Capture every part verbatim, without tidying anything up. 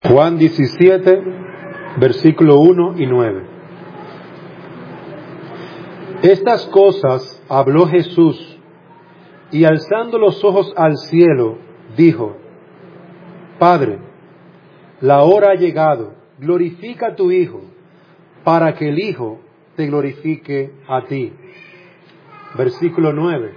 Juan diecisiete, versículo uno y nueve. Estas cosas habló Jesús, y alzando los ojos al cielo, dijo: Padre, la hora ha llegado, glorifica a tu Hijo, para que el Hijo te glorifique a ti. Versículo nueve.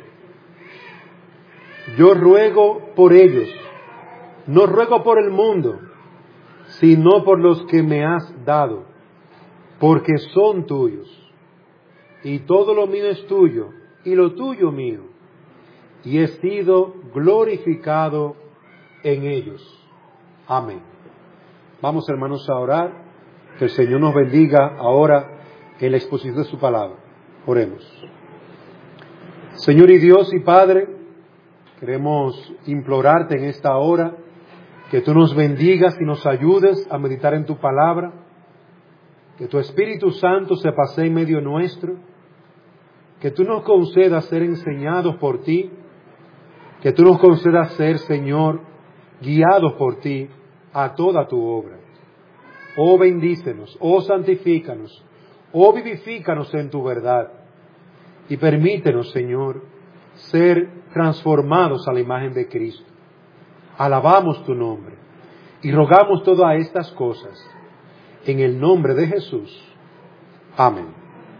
Yo ruego por ellos, no ruego por el mundo, sino por los que me has dado, porque son tuyos, y todo lo mío es tuyo, y lo tuyo mío, y he sido glorificado en ellos. Amén. Vamos, hermanos, a orar, que el Señor nos bendiga ahora en la exposición de su palabra. Oremos. Señor y Dios y Padre, queremos implorarte en esta hora que tú nos bendigas y nos ayudes a meditar en tu palabra, que tu Espíritu Santo se pasee en medio nuestro, que tú nos concedas ser enseñados por ti, que tú nos concedas ser, Señor, guiados por ti a toda tu obra. Oh, bendícenos, oh, santifícanos, oh, vivifícanos en tu verdad, y permítenos, Señor, ser transformados a la imagen de Cristo. Alabamos tu nombre y rogamos todas estas cosas en el nombre de Jesús. Amén.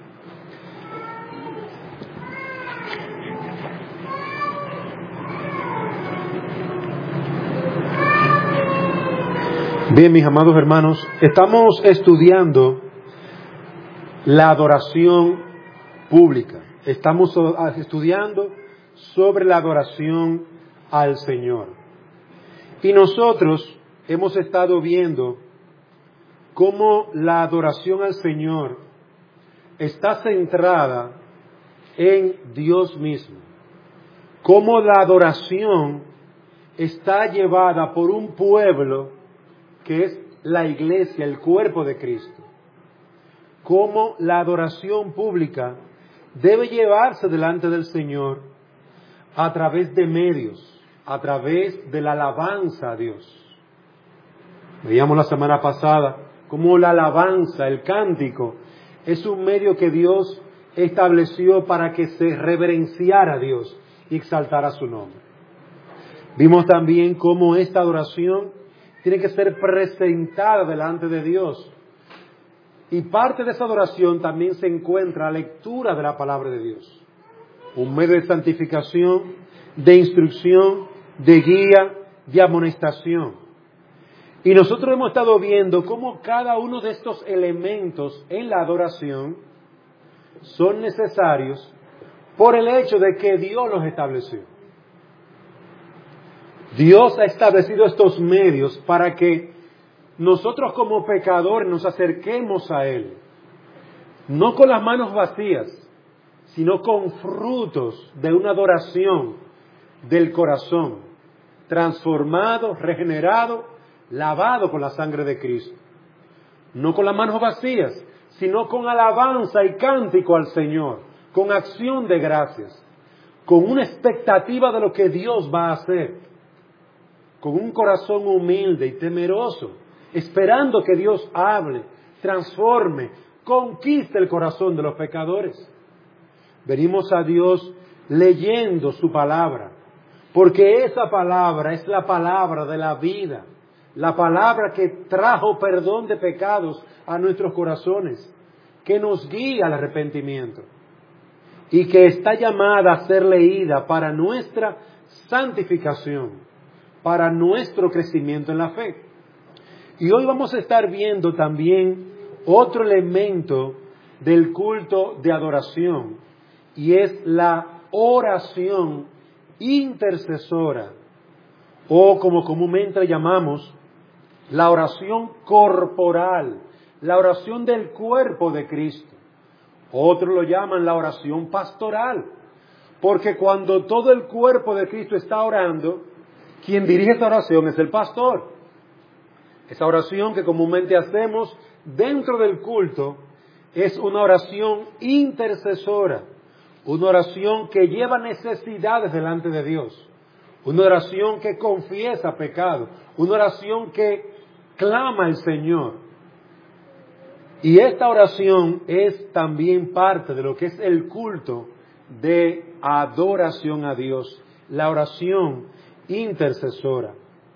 Bien, mis amados hermanos, estamos estudiando la adoración pública. Estamos estudiando sobre la adoración al Señor. Y nosotros hemos estado viendo cómo la adoración al Señor está centrada en Dios mismo. Cómo la adoración está llevada por un pueblo que es la iglesia, el cuerpo de Cristo. Cómo la adoración pública debe llevarse delante del Señor a través de medios, a través de la alabanza a Dios. Veíamos la semana pasada cómo la alabanza, el cántico, es un medio que Dios estableció para que se reverenciara a Dios y exaltara su nombre. Vimos también cómo esta adoración tiene que ser presentada delante de Dios. Y parte de esa adoración también se encuentra la lectura de la palabra de Dios. Un medio de santificación, de instrucción, de guía, de amonestación. Y nosotros hemos estado viendo cómo cada uno de estos elementos en la adoración son necesarios por el hecho de que Dios los estableció. Dios ha establecido estos medios para que nosotros como pecadores nos acerquemos a Él, no con las manos vacías, sino con frutos de una adoración del corazón, transformado, regenerado, lavado con la sangre de Cristo. No con las manos vacías, sino con alabanza y cántico al Señor, con acción de gracias, con una expectativa de lo que Dios va a hacer, con un corazón humilde y temeroso, esperando que Dios hable, transforme, conquiste el corazón de los pecadores. Venimos a Dios leyendo su palabra, porque esa palabra es la palabra de la vida, la palabra que trajo perdón de pecados a nuestros corazones, que nos guía al arrepentimiento y que está llamada a ser leída para nuestra santificación, para nuestro crecimiento en la fe. Y hoy vamos a estar viendo también otro elemento del culto de adoración, y es la oración intercesora, o como comúnmente llamamos, la oración corporal, la oración del cuerpo de Cristo. Otros lo llaman la oración pastoral, porque cuando todo el cuerpo de Cristo está orando, quien dirige esta oración es el pastor. Esa oración que comúnmente hacemos dentro del culto es una oración intercesora, una oración que lleva necesidades delante de Dios, una oración que confiesa pecado, una oración que clama al Señor. Y esta oración es también parte de lo que es el culto de adoración a Dios, la oración intercesora.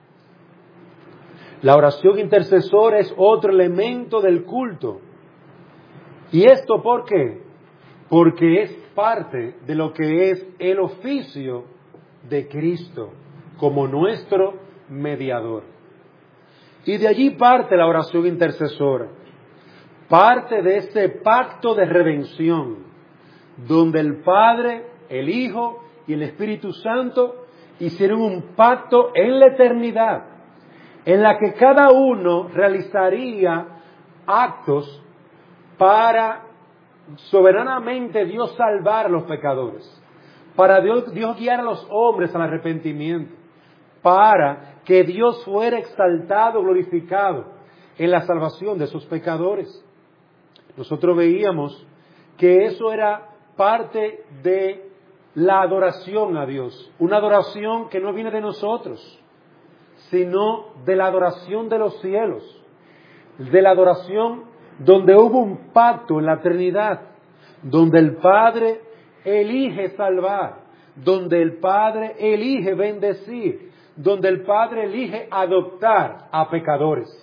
La oración intercesora es otro elemento del culto. ¿Y esto por qué? Porque es parte de lo que es el oficio de Cristo como nuestro mediador. Y de allí parte la oración intercesora. Parte de este pacto de redención, donde el Padre, el Hijo y el Espíritu Santo hicieron un pacto en la eternidad, en la que cada uno realizaría actos para soberanamente Dios salvar a los pecadores, para Dios, Dios guiar a los hombres al arrepentimiento, para que Dios fuera exaltado, glorificado en la salvación de esos pecadores. Nosotros veíamos que eso era parte de la adoración a Dios, una adoración que no viene de nosotros, sino de la adoración de los cielos, de la adoración donde hubo un pacto en la eternidad, donde el Padre elige salvar, donde el Padre elige bendecir, donde el Padre elige adoptar a pecadores.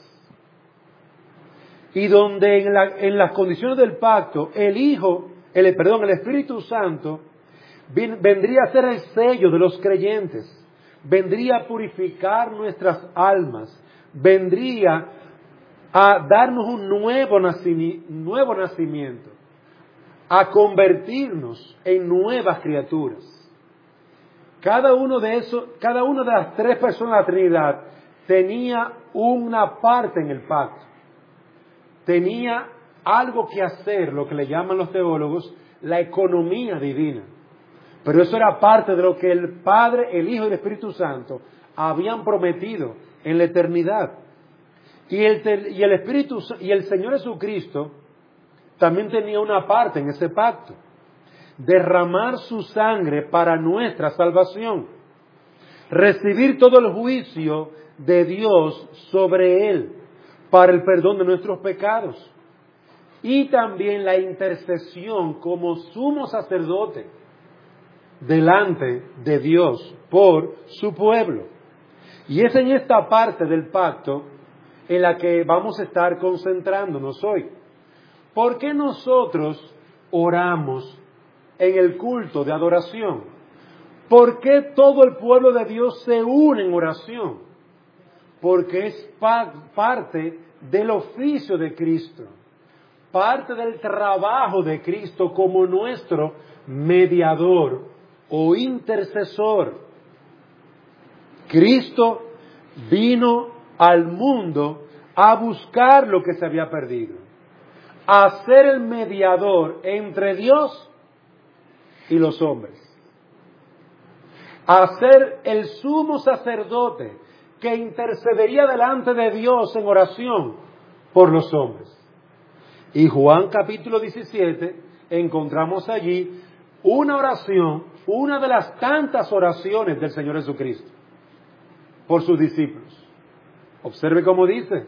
Y donde en, la, en las condiciones del pacto, el Hijo, el, perdón, el Espíritu Santo, ven, vendría a ser el sello de los creyentes, vendría a purificar nuestras almas, vendría a darnos un nuevo nacimiento, nuevo nacimiento, a convertirnos en nuevas criaturas. Cada uno de esos, cada una de las tres personas de la Trinidad tenía una parte en el pacto. Tenía algo que hacer, lo que le llaman los teólogos, la economía divina. Pero eso era parte de lo que el Padre, el Hijo y el Espíritu Santo habían prometido en la eternidad. Y el, y el Espíritu y el Señor Jesucristo también tenía una parte en ese pacto. Derramar su sangre para nuestra salvación. Recibir todo el juicio de Dios sobre Él para el perdón de nuestros pecados. Y también la intercesión como sumo sacerdote delante de Dios por su pueblo. Y es en esta parte del pacto en la que vamos a estar concentrándonos hoy. ¿Por qué nosotros oramos en el culto de adoración? ¿Por qué todo el pueblo de Dios se une en oración? Porque es pa- parte del oficio de Cristo, parte del trabajo de Cristo como nuestro mediador o intercesor. Cristo vino al mundo a buscar lo que se había perdido, a ser el mediador entre Dios y los hombres, a ser el sumo sacerdote que intercedería delante de Dios en oración por los hombres. Y Juan capítulo diecisiete, encontramos allí una oración, una de las tantas oraciones del Señor Jesucristo por sus discípulos. Observe cómo dice: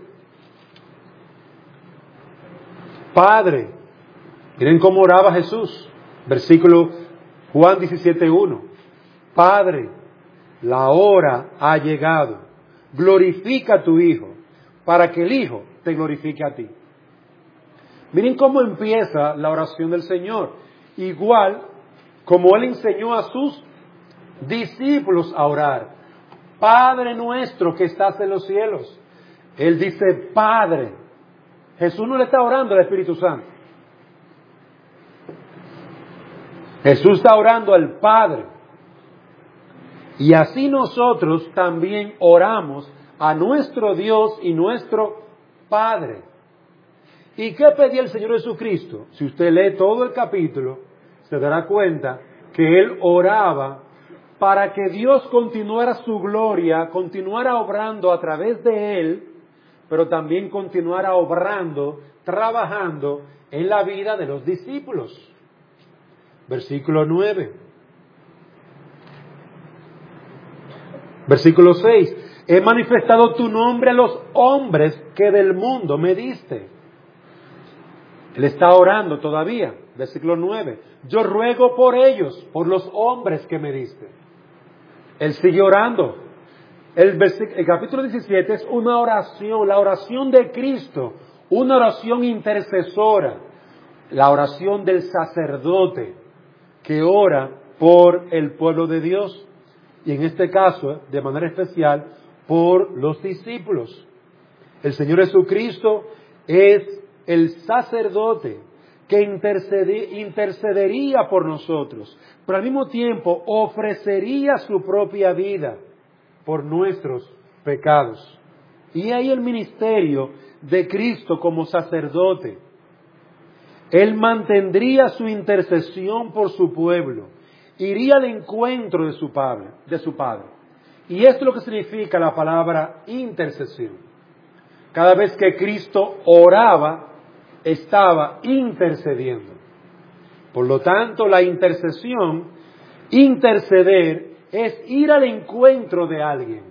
Padre, miren cómo oraba Jesús, versículo Juan diecisiete uno. Padre, la hora ha llegado, glorifica a tu Hijo, para que el Hijo te glorifique a ti. Miren cómo empieza la oración del Señor, igual como Él enseñó a sus discípulos a orar. Padre nuestro que estás en los cielos. Él dice Padre. Jesús no le está orando al Espíritu Santo. Jesús está orando al Padre. Y así nosotros también oramos a nuestro Dios y nuestro Padre. ¿Y qué pedía el Señor Jesucristo? Si usted lee todo el capítulo, se dará cuenta que Él oraba para que Dios continuara su gloria, continuara obrando a través de Él, pero también continuara obrando, trabajando en la vida de los discípulos. Versículo nueve. Versículo seis. He manifestado tu nombre a los hombres que del mundo me diste. Él está orando todavía, versículo nueve. Yo ruego por ellos, por los hombres que me diste. Él sigue orando. El, el capítulo diecisiete es una oración, la oración de Cristo, una oración intercesora, la oración del sacerdote que ora por el pueblo de Dios y en este caso, de manera especial, por los discípulos. El Señor Jesucristo es el sacerdote que intercedería por nosotros, pero al mismo tiempo ofrecería su propia vida por nuestros pecados. Y ahí el ministerio de Cristo como sacerdote. Él mantendría su intercesión por su pueblo, iría al encuentro de su padre, de su padre. Y esto es lo que significa la palabra intercesión. Cada vez que Cristo oraba, estaba intercediendo. Por lo tanto, la intercesión, interceder, es ir al encuentro de alguien.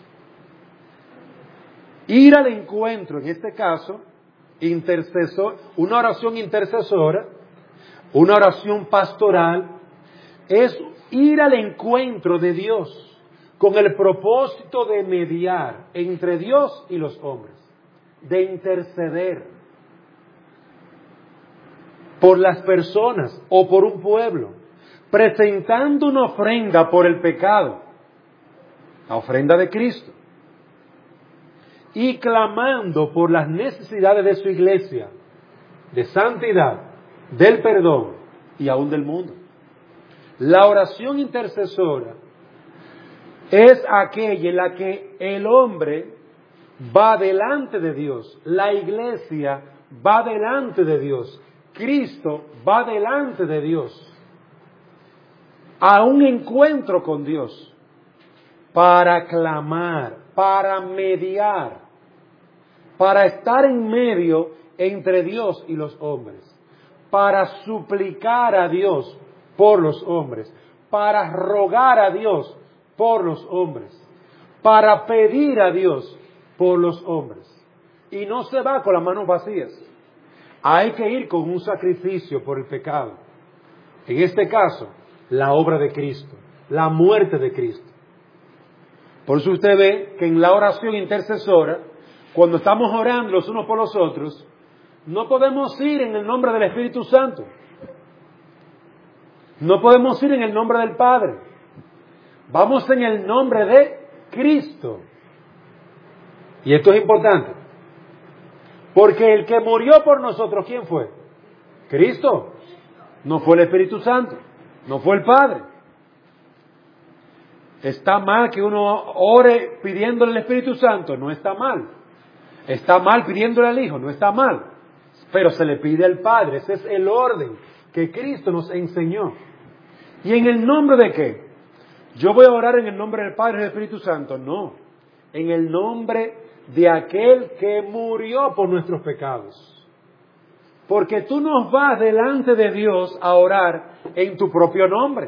Ir al encuentro, en este caso, intercesor, una oración intercesora, una oración pastoral, es ir al encuentro de Dios con el propósito de mediar entre Dios y los hombres, de interceder por las personas o por un pueblo, presentando una ofrenda por el pecado, la ofrenda de Cristo, y clamando por las necesidades de su iglesia, de santidad, del perdón y aún del mundo. La oración intercesora es aquella en la que el hombre va delante de Dios, la iglesia va delante de Dios, Cristo va delante de Dios, a un encuentro con Dios, para clamar, para mediar, para estar en medio entre Dios y los hombres, para suplicar a Dios por los hombres, para rogar a Dios por los hombres, para pedir a Dios por los hombres. Y no se va con las manos vacías. Hay que ir con un sacrificio por el pecado. En este caso, la obra de Cristo, la muerte de Cristo. Por eso usted ve que en la oración intercesora, cuando estamos orando los unos por los otros, no podemos ir en el nombre del Espíritu Santo. No podemos ir en el nombre del Padre. Vamos en el nombre de Cristo. Y esto es importante. Porque el que murió por nosotros, ¿quién fue? Cristo. No fue el Espíritu Santo. No fue el Padre. ¿Está mal que uno ore pidiéndole al Espíritu Santo? No está mal. ¿Está mal pidiéndole al Hijo? No está mal. Pero se le pide al Padre. Ese es el orden que Cristo nos enseñó. ¿Y en el nombre de qué? ¿Yo voy a orar en el nombre del Padre y del Espíritu Santo? No. En el nombre de aquel que murió por nuestros pecados. Porque tú no vas delante de Dios a orar en tu propio nombre.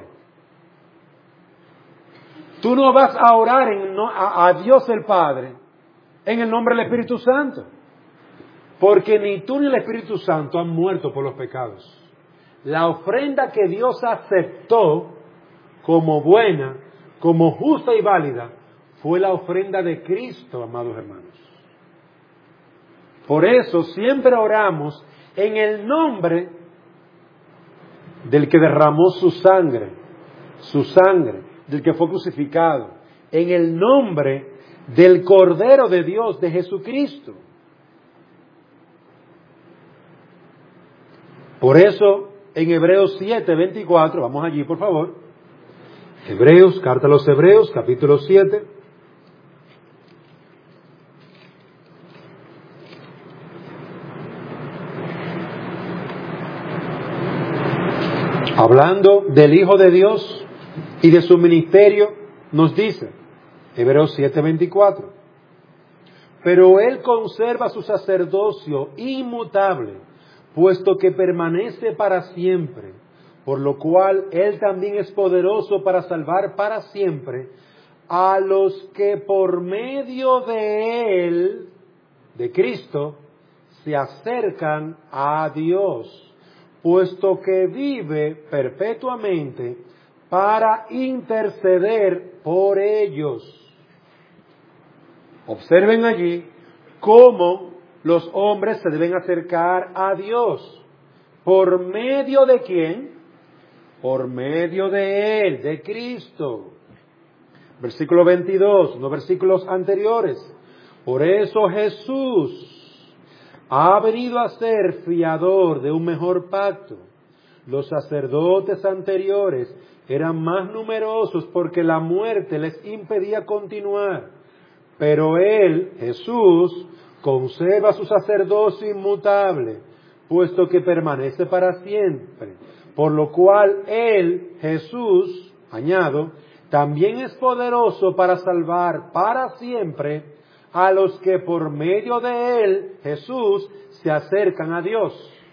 Tú no vas a orar en, no, a, a Dios el Padre en el nombre del Espíritu Santo. Porque ni tú ni el Espíritu Santo han muerto por los pecados. La ofrenda que Dios aceptó como buena, como justa y válida, fue la ofrenda de Cristo, amados hermanos. Por eso siempre oramos en el nombre del que derramó su sangre, su sangre, del que fue crucificado, en el nombre del Cordero de Dios, de Jesucristo. Por eso, en Hebreos siete, veinticuatro, vamos allí por favor, Hebreos, carta a los Hebreos, capítulo siete, hablando del Hijo de Dios y de su ministerio, nos dice, Hebreos siete, veinticuatro, pero Él conserva su sacerdocio inmutable, puesto que permanece para siempre, por lo cual Él también es poderoso para salvar para siempre a los que por medio de Él, de Cristo, se acercan a Dios, puesto que vive perpetuamente para interceder por ellos. Observen allí cómo los hombres se deben acercar a Dios. ¿Por medio de quién? Por medio de Él, de Cristo. Versículo veintidós, los versículos anteriores. Por eso Jesús ha venido a ser fiador de un mejor pacto. Los sacerdotes anteriores eran más numerosos porque la muerte les impedía continuar. Pero Él, Jesús, conserva su sacerdocio inmutable, puesto que permanece para siempre. Por lo cual Él, Jesús, añado, también es poderoso para salvar para siempre a los que por medio de Él, Jesús, se acercan a Dios.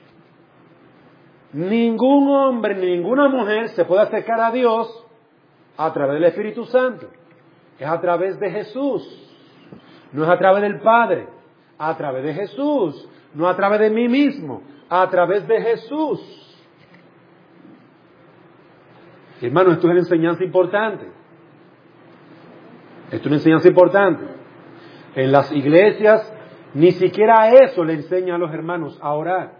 Ningún hombre ni ninguna mujer se puede acercar a Dios a través del Espíritu Santo. Es a través de Jesús. No es a través del Padre. A través de Jesús. No a través de mí mismo. A través de Jesús. Hermano, esto es una enseñanza importante. Esto es una enseñanza importante. En las iglesias ni siquiera eso le enseña a los hermanos a orar.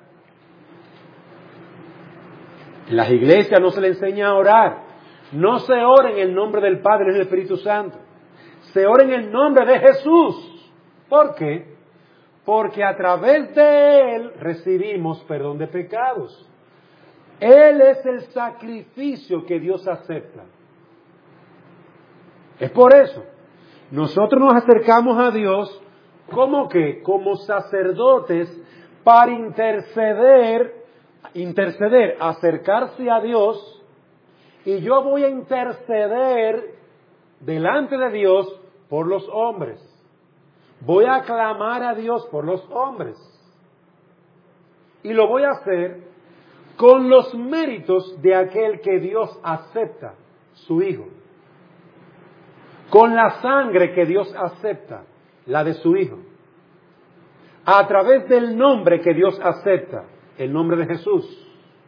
En las iglesias no se le enseña a orar. No se ora en el nombre del Padre y del Espíritu Santo. Se ora en el nombre de Jesús. ¿Por qué? Porque a través de Él recibimos perdón de pecados. Él es el sacrificio que Dios acepta. Es por eso. Nosotros nos acercamos a Dios como que, como sacerdotes para interceder, interceder, acercarse a Dios, y yo voy a interceder delante de Dios por los hombres. Voy a clamar a Dios por los hombres. Y lo voy a hacer con los méritos de aquel que Dios acepta, su Hijo. Con la sangre que Dios acepta, la de su Hijo. A través del nombre que Dios acepta, el nombre de Jesús.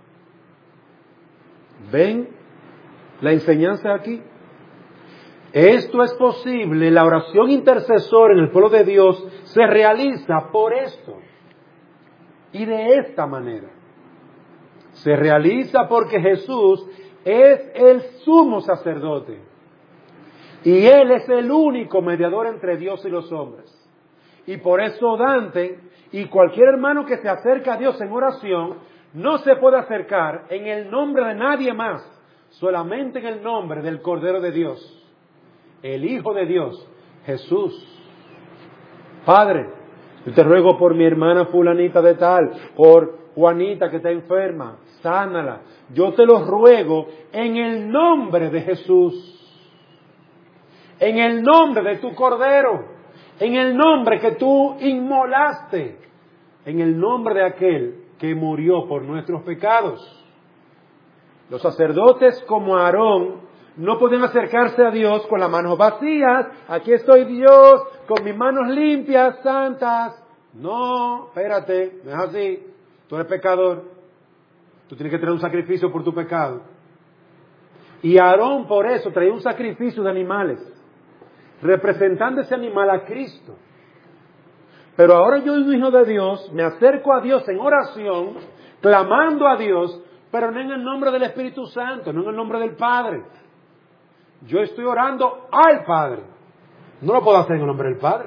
¿Ven la enseñanza aquí? Esto es posible, la oración intercesora en el pueblo de Dios se realiza por esto. Y de esta manera. Se realiza porque Jesús es el sumo sacerdote. Y Él es el único mediador entre Dios y los hombres. Y por eso Dante y cualquier hermano que se acerca a Dios en oración no se puede acercar en el nombre de nadie más, solamente en el nombre del Cordero de Dios, el Hijo de Dios, Jesús. Padre, yo te ruego por mi hermana fulanita de tal, por Juanita que está enferma, sánala. Yo te lo ruego en el nombre de Jesús. En el nombre de tu Cordero, en el nombre que tú inmolaste, en el nombre de aquel que murió por nuestros pecados. Los sacerdotes como Aarón no pueden acercarse a Dios con las manos vacías. Aquí estoy Dios, con mis manos limpias, santas. No, espérate, no es así. Tú eres pecador. Tú tienes que traer un sacrificio por tu pecado. Y Aarón por eso traía un sacrificio de animales, representando ese animal a Cristo. Pero ahora yo, un hijo de Dios, me acerco a Dios en oración, clamando a Dios, pero no en el nombre del Espíritu Santo, no en el nombre del Padre. Yo estoy orando al Padre. No lo puedo hacer en el nombre del Padre.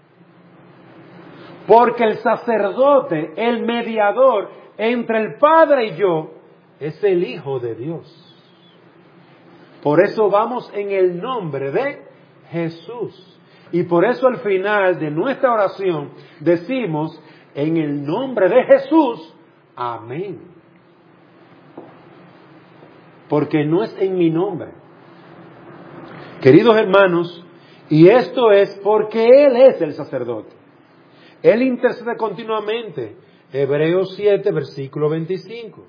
Porque el sacerdote, el mediador entre el Padre y yo, es el Hijo de Dios. Por eso vamos en el nombre de Jesús. Y por eso al final de nuestra oración decimos, en el nombre de Jesús, amén. Porque no es en mi nombre. Queridos hermanos, y esto es porque Él es el sacerdote. Él intercede continuamente. Hebreos siete, versículo veinticinco.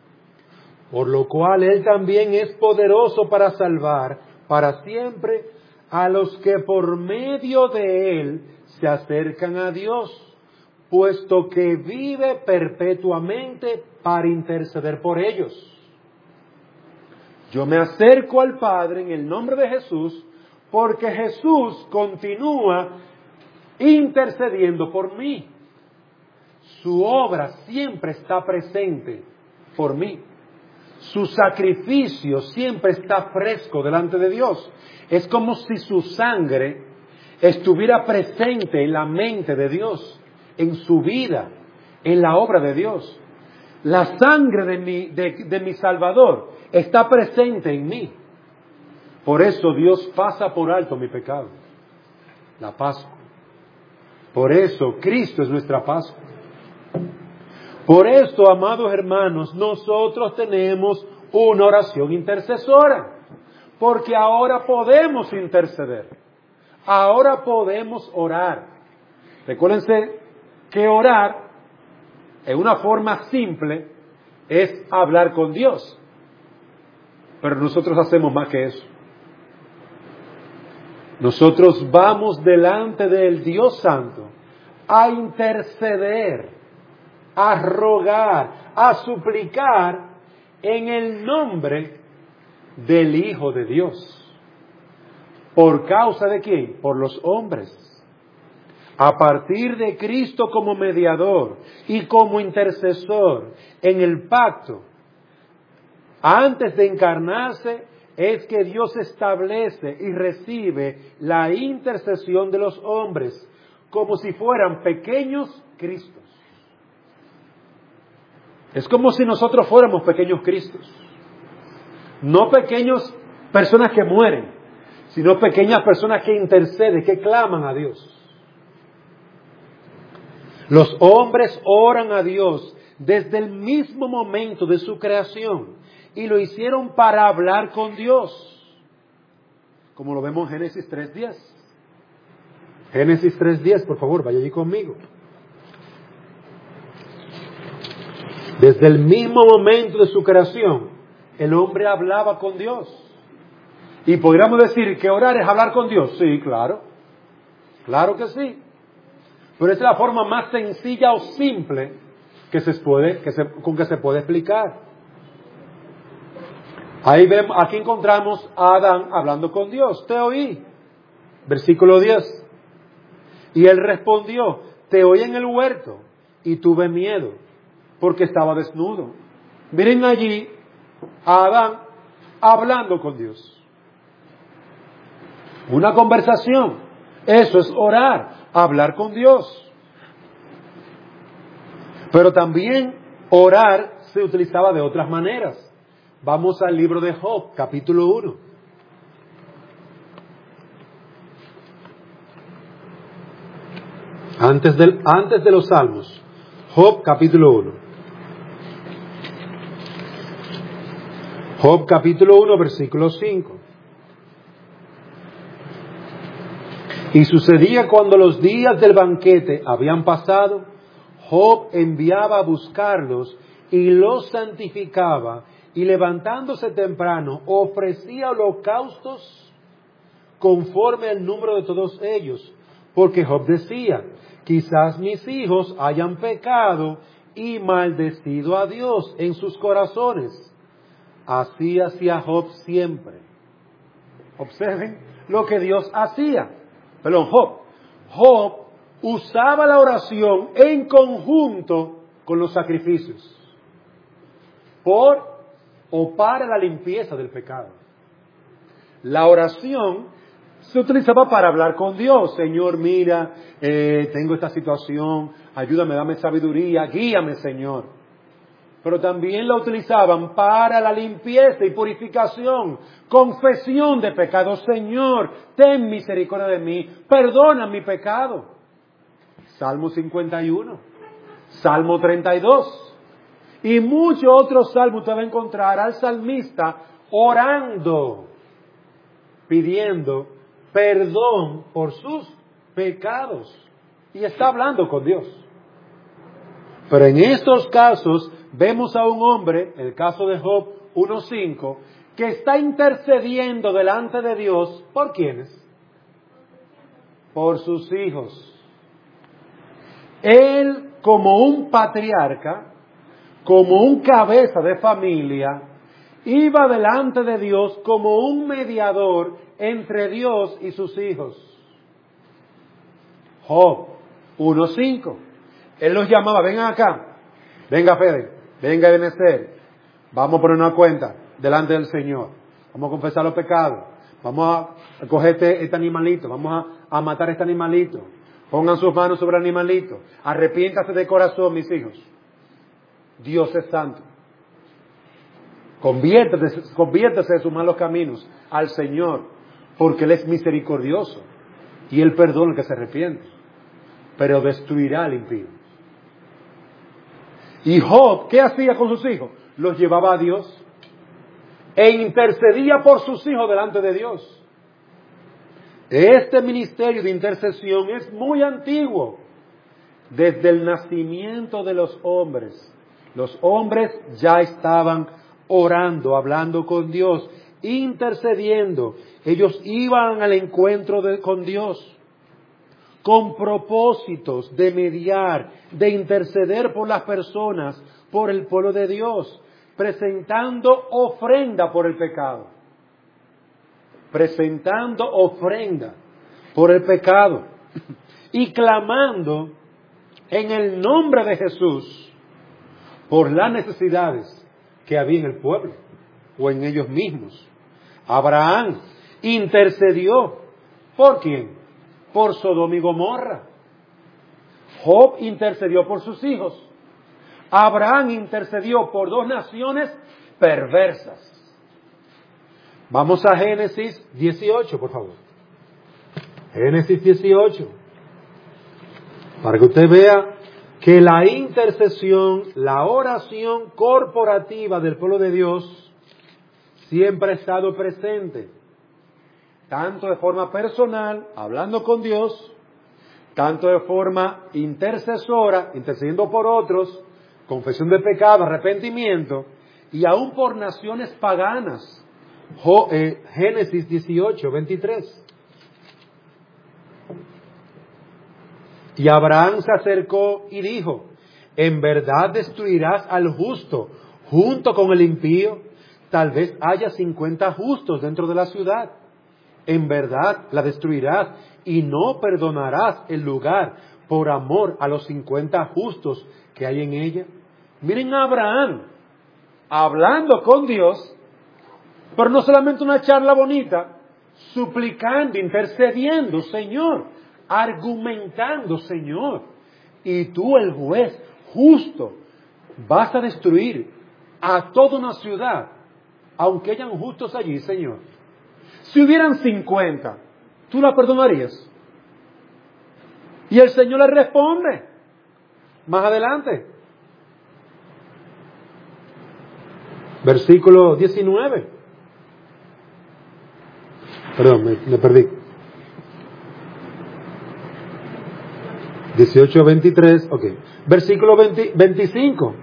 Por lo cual Él también es poderoso para salvar para siempre a los que por medio de él se acercan a Dios, puesto que vive perpetuamente para interceder por ellos. Yo me acerco al Padre en el nombre de Jesús, porque Jesús continúa intercediendo por mí. Su obra siempre está presente por mí. Su sacrificio siempre está fresco delante de Dios. Es como si su sangre estuviera presente en la mente de Dios, en su vida, en la obra de Dios. La sangre de mi, de, de mi Salvador está presente en mí. Por eso Dios pasa por alto mi pecado. La Pascua. Por eso Cristo es nuestra Pascua. Por eso, amados hermanos, nosotros tenemos una oración intercesora. Porque ahora podemos interceder. Ahora podemos orar. Recuérdense que orar, en una forma simple, es hablar con Dios. Pero nosotros hacemos más que eso. Nosotros vamos delante del Dios Santo a interceder, a rogar, a suplicar en el nombre del Hijo de Dios. ¿Por causa de quién? Por los hombres. A partir de Cristo como mediador y como intercesor en el pacto, antes de encarnarse, es que Dios establece y recibe la intercesión de los hombres como si fueran pequeños Cristos. Es como si nosotros fuéramos pequeños Cristos. No pequeños personas que mueren, sino pequeñas personas que interceden, que claman a Dios. Los hombres oran a Dios desde el mismo momento de su creación y lo hicieron para hablar con Dios, como lo vemos en Génesis tres diez. Génesis tres diez, por favor, vaya allí conmigo. Desde el mismo momento de su creación, el hombre hablaba con Dios. Y podríamos decir que orar es hablar con Dios. Sí, claro. Claro que sí. Pero es la forma más sencilla o simple que se puede, que se, con que se puede explicar. Ahí vemos, aquí encontramos a Adán hablando con Dios. Te oí. Versículo diez. Y él respondió, te oí en el huerto y tuve miedo porque estaba desnudo. Miren allí a Adán hablando con Dios. Una conversación. Eso es orar, hablar con Dios. Pero también orar se utilizaba de otras maneras. Vamos al libro de Job, capítulo uno. Antes, del, antes de los Salmos. Job, capítulo uno. Job, capítulo uno, versículo cinco. Y sucedía cuando los días del banquete habían pasado, Job enviaba a buscarlos y los santificaba, y levantándose temprano ofrecía holocaustos conforme al número de todos ellos, porque Job decía, quizás mis hijos hayan pecado y maldecido a Dios en sus corazones. Así hacía Job siempre. Observen lo que Dios hacía. Perdón, Job. Job usaba la oración en conjunto con los sacrificios por o para la limpieza del pecado. La oración se utilizaba para hablar con Dios. Señor, mira, eh, tengo esta situación, ayúdame, dame sabiduría, guíame, Señor. Pero también la utilizaban para la limpieza y purificación, confesión de pecado. Señor, ten misericordia de mí, perdona mi pecado. Salmo cincuenta y uno, Salmo treinta y dos y muchos otros salmos usted va a encontrar al salmista orando, pidiendo perdón por sus pecados. Y está hablando con Dios. Pero en estos casos vemos a un hombre, el caso de Job uno cinco, que está intercediendo delante de Dios. ¿Por quiénes? por sus hijos. Él, como un patriarca, como un cabeza de familia, iba delante de Dios como un mediador entre Dios y sus hijos. Job uno cinco. Él los llamaba, vengan acá, venga Fede, venga Ebenezer, vamos a poner una cuenta delante del Señor, vamos a confesar los pecados, vamos a coger este, este animalito, vamos a, a matar este animalito, pongan sus manos sobre el animalito, arrepiéntase de corazón, mis hijos. Dios es santo. Conviértese, conviértese de sus malos caminos al Señor, porque Él es misericordioso y Él perdona al que se arrepiente, pero destruirá al impío. Y Job, ¿qué hacía con sus hijos? Los llevaba a Dios e intercedía por sus hijos delante de Dios. Este ministerio de intercesión es muy antiguo, desde el nacimiento de los hombres. Los hombres ya estaban orando, hablando con Dios, intercediendo. Ellos iban al encuentro de, con Dios, con propósitos de mediar, de interceder por las personas, por el pueblo de Dios, presentando ofrenda por el pecado. Presentando ofrenda por el pecado y clamando en el nombre de Jesús por las necesidades que había en el pueblo o en ellos mismos. Abraham intercedió. ¿Por quién? Por Sodoma y Gomorra. Job intercedió por sus hijos. Abraham intercedió por dos naciones perversas. Vamos a Génesis dieciocho, por favor. Génesis dieciocho. Para que usted vea que la intercesión, la oración corporativa del pueblo de Dios siempre ha estado presente, tanto de forma personal, hablando con Dios, tanto de forma intercesora, intercediendo por otros, confesión de pecado, arrepentimiento, y aún por naciones paganas. Jo, eh, Génesis dieciocho, veintitrés. Y Abraham se acercó y dijo, ¿en verdad destruirás al justo junto con el impío? Tal vez haya cincuenta justos dentro de la ciudad. En verdad la destruirás y no perdonarás el lugar por amor a los cincuenta justos que hay en ella. Miren a Abraham hablando con Dios, pero no solamente una charla bonita, suplicando, intercediendo, Señor, argumentando, Señor, y tú, el juez justo, vas a destruir a toda una ciudad, aunque hayan justos allí, Señor. Si hubieran cincuenta, ¿tú la perdonarías? Y el Señor le responde, más adelante, versículo diecinueve. Perdón, me, me perdí. dieciocho, veintitrés, ok. Versículo veinte, veinticinco.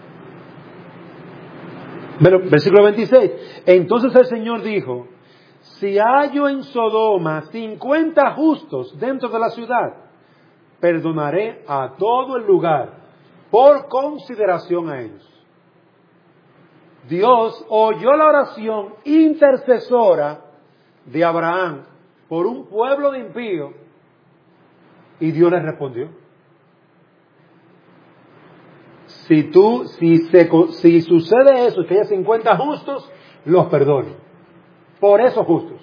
Versículo veintiséis. Entonces el Señor dijo, si hallo en Sodoma cincuenta justos dentro de la ciudad, perdonaré a todo el lugar por consideración a ellos. Dios oyó la oración intercesora de Abraham por un pueblo de impíos y Dios le respondió. Si tú, si, se, si sucede eso, que haya cincuenta justos, los perdono. Por esos justos.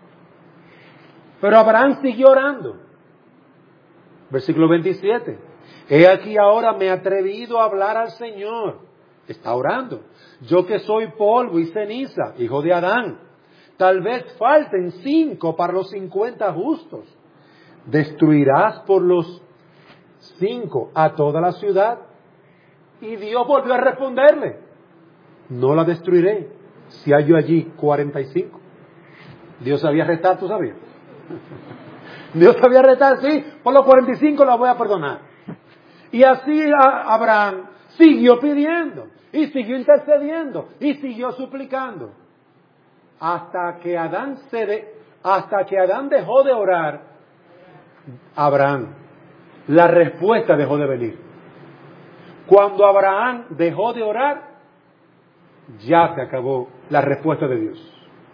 Pero Abraham siguió orando. Versículo veintisiete. He aquí ahora me he atrevido a hablar al Señor. Está orando. Yo que soy polvo y ceniza, hijo de Adán. Tal vez falten cinco para los cincuenta justos. ¿Destruirás por los cinco a toda la ciudad? Y Dios volvió a responderle, no la destruiré si hallo allí cuarenta y cinco. Dios sabía retar, ¿tú sabías? Dios sabía retar, sí, por los cuarenta y cinco la voy a perdonar. Y así Abraham siguió pidiendo, y siguió intercediendo, y siguió suplicando. Hasta que Adán se de, hasta que Adán dejó de orar, Abraham. La respuesta dejó de venir. Cuando Abraham dejó de orar, ya se acabó la respuesta de Dios.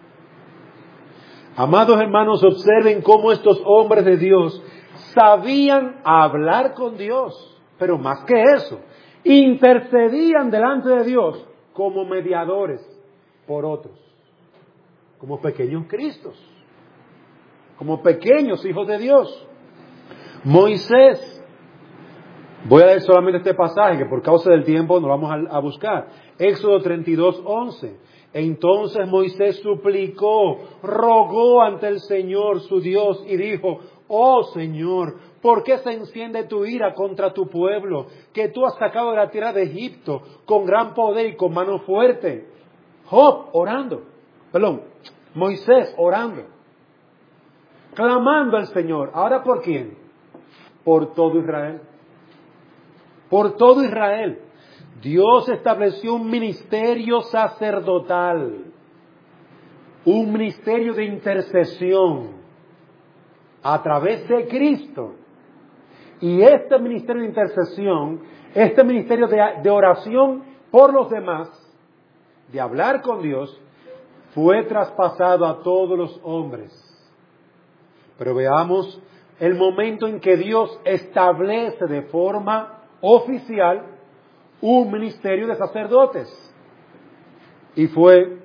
Amados hermanos, observen cómo estos hombres de Dios sabían hablar con Dios, pero más que eso, intercedían delante de Dios como mediadores por otros, como pequeños Cristos, como pequeños hijos de Dios. Moisés, voy a leer solamente este pasaje que por causa del tiempo no vamos a, a buscar. Éxodo treinta y dos, once. Entonces Moisés suplicó, rogó ante el Señor su Dios y dijo: oh Señor, ¿por qué se enciende tu ira contra tu pueblo, que tú has sacado de la tierra de Egipto con gran poder y con mano fuerte? Job orando, perdón, Moisés orando, clamando al Señor. ¿Ahora por quién? Por todo Israel. Por todo Israel. Dios estableció un ministerio sacerdotal, un ministerio de intercesión a través de Cristo. Y este ministerio de intercesión, este ministerio de, de oración por los demás, de hablar con Dios, fue traspasado a todos los hombres. Pero veamos el momento en que Dios establece de forma oficial un ministerio de sacerdotes. Y fue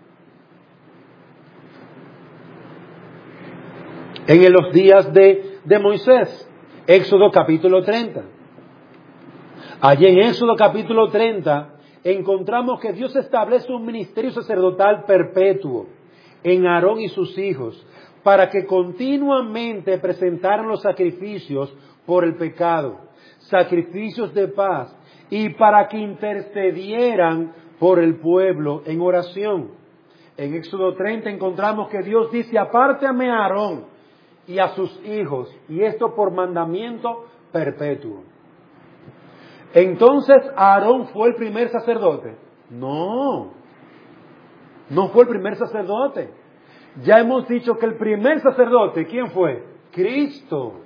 en los días de, de Moisés, Éxodo capítulo treinta. Allí en Éxodo capítulo treinta encontramos que Dios establece un ministerio sacerdotal perpetuo en Aarón y sus hijos, para que continuamente presentaran los sacrificios por el pecado, sacrificios de paz, y para que intercedieran por el pueblo en oración. En Éxodo treinta encontramos que Dios dice: apártame a Aarón y a sus hijos, y esto por mandamiento perpetuo. Entonces, ¿Aarón fue el primer sacerdote? No, no fue el primer sacerdote. Ya hemos dicho que el primer sacerdote, ¿quién fue? Cristo.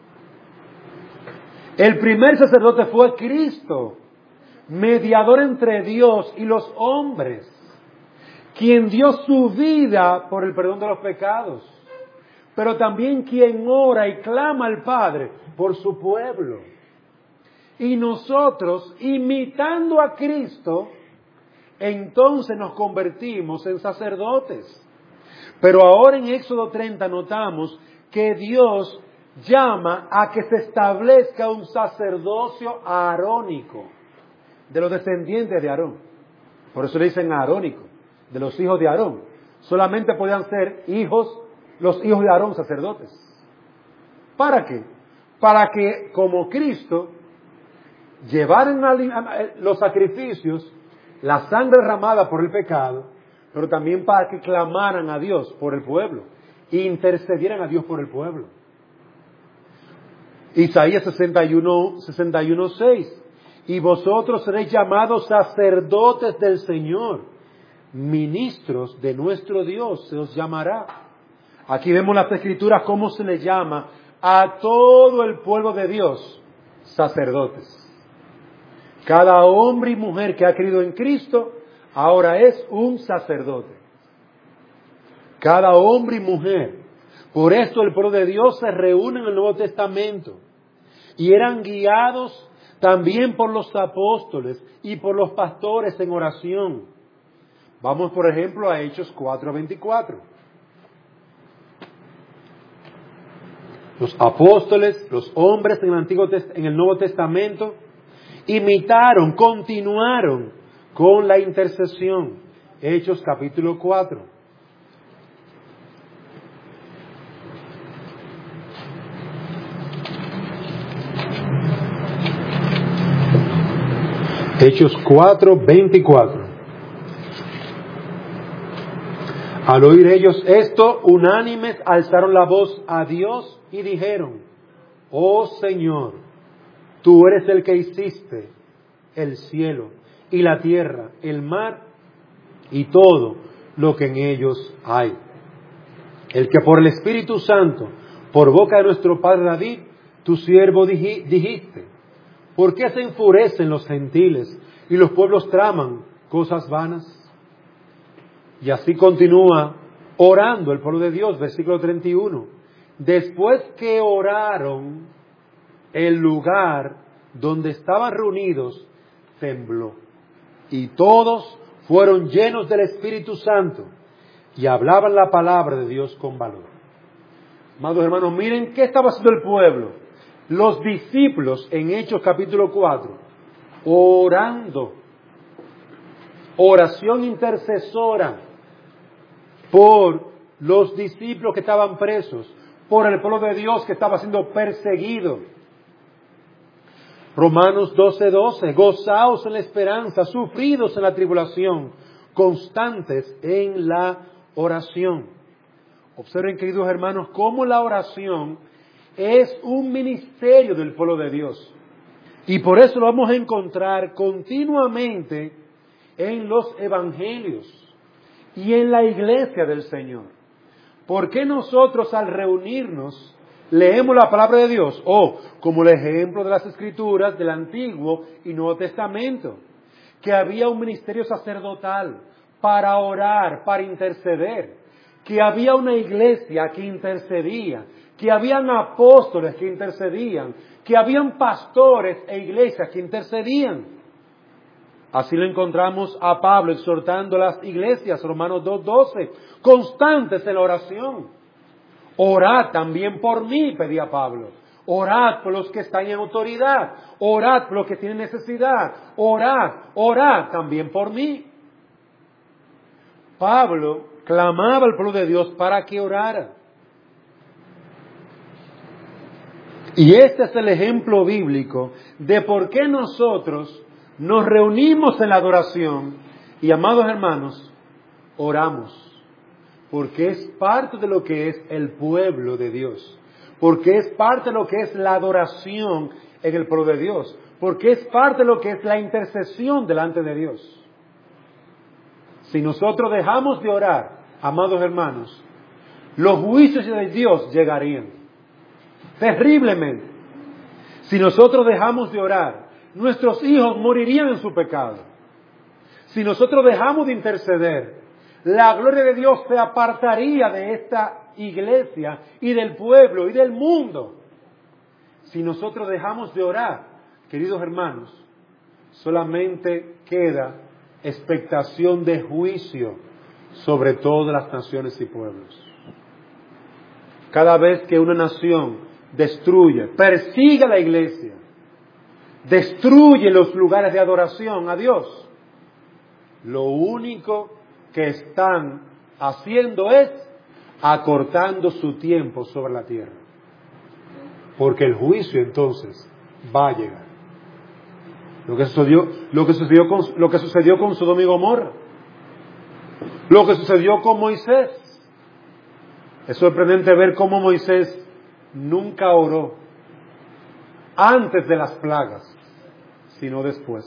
El primer sacerdote fue Cristo, mediador entre Dios y los hombres, quien dio su vida por el perdón de los pecados, pero también quien ora y clama al Padre por su pueblo. Y nosotros, imitando a Cristo, entonces nos convertimos en sacerdotes. Pero ahora en Éxodo treinta notamos que Dios llama a que se establezca un sacerdocio arónico de los descendientes de Aarón. Por eso le dicen arónico, de los hijos de Aarón. Solamente podían ser hijos, los hijos de Aarón sacerdotes. ¿Para qué? Para que, como Cristo, llevaran los sacrificios, la sangre derramada por el pecado, pero también para que clamaran a Dios por el pueblo, e intercedieran a Dios por el pueblo. Isaías sesenta y uno, seis. Y vosotros seréis llamados sacerdotes del Señor, ministros de nuestro Dios se os llamará. Aquí vemos las escrituras cómo se le llama a todo el pueblo de Dios, sacerdotes. Cada hombre y mujer que ha creído en Cristo ahora es un sacerdote. Cada hombre y mujer. Por esto el pueblo de Dios se reúne en el Nuevo Testamento y eran guiados también por los apóstoles y por los pastores en oración. Vamos, por ejemplo, a Hechos cuatro veinticuatro. Los apóstoles, los hombres en el Antiguo en el Nuevo Testamento imitaron, continuaron con la intercesión. Hechos capítulo cuatro. Hechos cuatro veinticuatro. Al oír ellos esto, unánimes alzaron la voz a Dios y dijeron: oh Señor, tú eres el que hiciste el cielo y la tierra, el mar y todo lo que en ellos hay. El que por el Espíritu Santo Por boca de nuestro padre David, tu siervo dijiste, ¿por qué se enfurecen los gentiles y los pueblos traman cosas vanas? Y así continúa orando el pueblo de Dios, versículo treinta y uno. Después que oraron, el lugar donde estaban reunidos tembló, y todos fueron llenos del Espíritu Santo y hablaban la palabra de Dios con valor. Amados hermanos, miren qué estaba haciendo el pueblo. Los discípulos en Hechos capítulo cuatro, orando, oración intercesora por los discípulos que estaban presos, por el pueblo de Dios que estaba siendo perseguido. Romanos doce doce, gozaos en la esperanza, sufridos en la tribulación, constantes en la oración. Observen, queridos hermanos, cómo la oración es un ministerio del pueblo de Dios. Y por eso lo vamos a encontrar continuamente en los evangelios y en la iglesia del Señor. ¿Por qué nosotros al reunirnos leemos la palabra de Dios? O como el ejemplo de las Escrituras del Antiguo y Nuevo Testamento, que había un ministerio sacerdotal para orar, para interceder, que había una iglesia que intercedía, que habían apóstoles que intercedían, que habían pastores e iglesias que intercedían. Así lo encontramos a Pablo exhortando a las iglesias, Romanos dos doce, constantes en la oración. Orad también por mí, pedía Pablo. Orad por los que están en autoridad. Orad por los que tienen necesidad. Orad, orad también por mí. Pablo clamaba al pueblo de Dios para que orara. Y este es el ejemplo bíblico de por qué nosotros nos reunimos en la adoración y, amados hermanos, oramos. Porque es parte de lo que es el pueblo de Dios. Porque es parte de lo que es la adoración en el pueblo de Dios. Porque es parte de lo que es la intercesión delante de Dios. Si nosotros dejamos de orar, amados hermanos, los juicios de Dios llegarían terriblemente. Si nosotros dejamos de orar, nuestros hijos morirían en su pecado. Si nosotros dejamos de interceder, la gloria de Dios se apartaría de esta iglesia y del pueblo y del mundo. Si nosotros dejamos de orar, queridos hermanos, solamente queda expectación de juicio sobre todas las naciones y pueblos. Cada vez que una nación destruye, persigue a la iglesia, destruye los lugares de adoración a Dios, lo único que están haciendo es acortando su tiempo sobre la tierra. Porque el juicio entonces va a llegar. Lo que sucedió, lo que sucedió con, lo que sucedió con Sodoma y Gomorra. Lo que sucedió con Moisés. Es sorprendente ver cómo Moisés nunca oró antes de las plagas, sino después.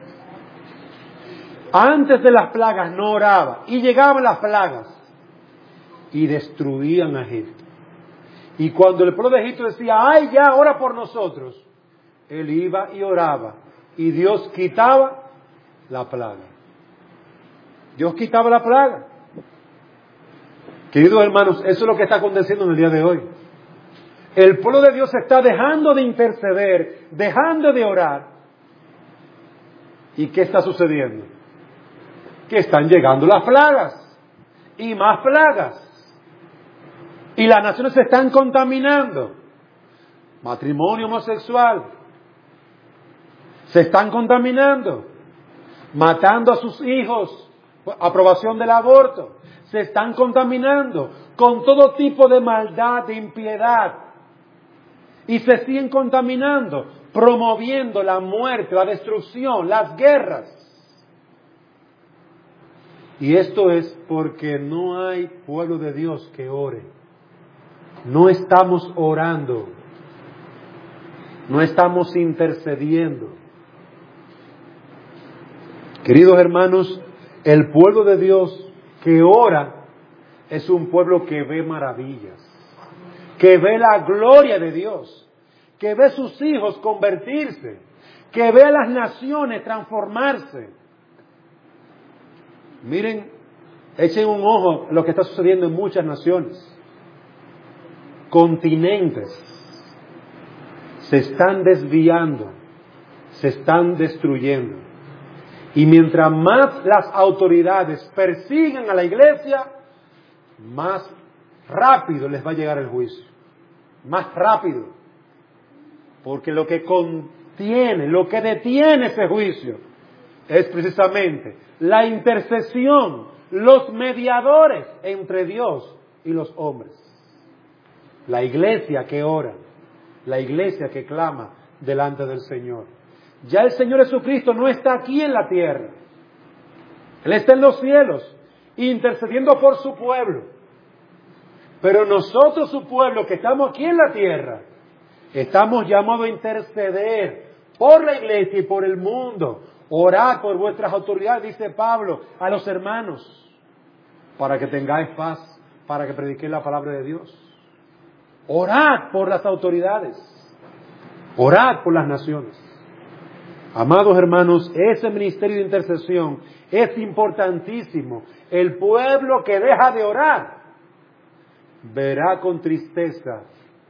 Antes de las plagas no oraba, y llegaban las plagas y destruían a Egipto. Y cuando el pueblo de Egipto decía, ay, ya, ora por nosotros, él iba y oraba, y Dios quitaba la plaga. Dios quitaba la plaga. Queridos hermanos, eso es lo que está aconteciendo en el día de hoy. El pueblo de Dios está dejando de interceder, dejando de orar. ¿Y qué está sucediendo? Que están llegando las plagas y más plagas. Y las naciones se están contaminando. Matrimonio homosexual. Se están contaminando. Matando a sus hijos. Aprobación del aborto. Se están contaminando con todo tipo de maldad, de impiedad. Y se siguen contaminando, promoviendo la muerte, la destrucción, las guerras. Y esto es porque no hay pueblo de Dios que ore. No estamos orando. No estamos intercediendo. Queridos hermanos, el pueblo de Dios que ora es un pueblo que ve maravillas, que ve la gloria de Dios, que ve sus hijos convertirse, que ve a las naciones transformarse. Miren, echen un ojo a lo que está sucediendo en muchas naciones. Continentes se están desviando, se están destruyendo. Y mientras más las autoridades persiguen a la iglesia, más rápido les va a llegar el juicio. Más rápido. Porque lo que contiene, lo que detiene ese juicio, es precisamente la intercesión, los mediadores entre Dios y los hombres. La iglesia que ora, la iglesia que clama delante del Señor. Ya el Señor Jesucristo no está aquí en la tierra. Él está en los cielos, intercediendo por su pueblo. Pero nosotros, su pueblo, que estamos aquí en la tierra, estamos llamados a interceder por la iglesia y por el mundo. Orad por vuestras autoridades, dice Pablo, a los hermanos, para que tengáis paz, para que prediquéis la palabra de Dios. Orad por las autoridades. Orad por las naciones. Amados hermanos, ese ministerio de intercesión es importantísimo. El pueblo que deja de orar verá con tristeza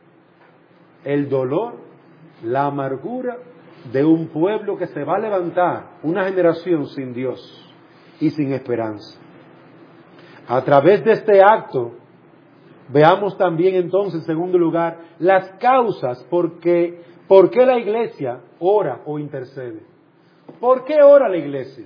el dolor, la amargura de un pueblo que se va a levantar, una generación sin Dios y sin esperanza. A través de este acto, veamos también entonces, en segundo lugar, las causas por qué, por qué la iglesia ora o intercede. ¿Por qué ora la iglesia?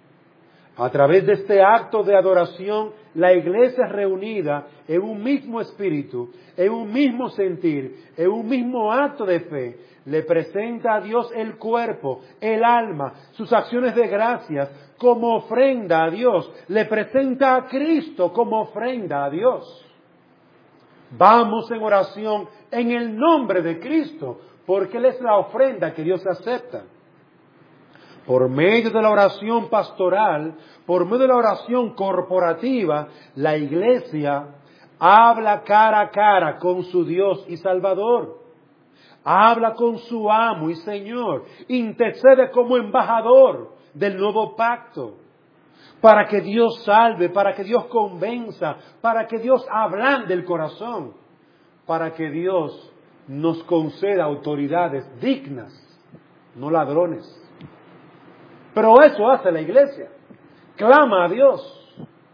A través de este acto de adoración, la iglesia es reunida en un mismo espíritu, en un mismo sentir, en un mismo acto de fe, le presenta a Dios el cuerpo, el alma, sus acciones de gracias como ofrenda a Dios, le presenta a Cristo como ofrenda a Dios. Vamos en oración en el nombre de Cristo, porque Él es la ofrenda que Dios acepta. Por medio de la oración pastoral, por medio de la oración corporativa, la iglesia habla cara a cara con su Dios y Salvador. Habla con su amo y Señor. Intercede como embajador del nuevo pacto. Para que Dios salve, para que Dios convenza, para que Dios ablande el corazón. Para que Dios nos conceda autoridades dignas, no ladrones. Pero eso hace la iglesia. Clama a Dios.